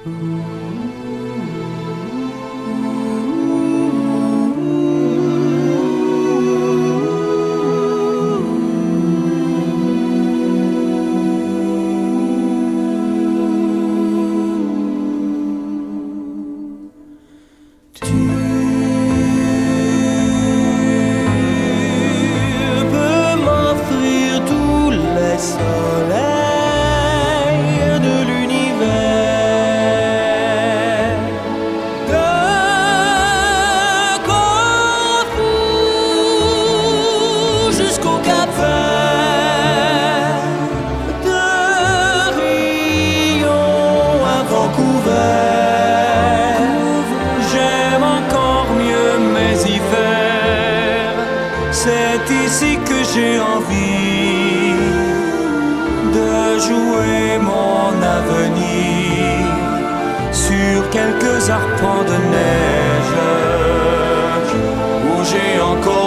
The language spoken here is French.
C'est ici que j'ai envie de jouer mon avenir sur quelques arpents de neige où j'ai encore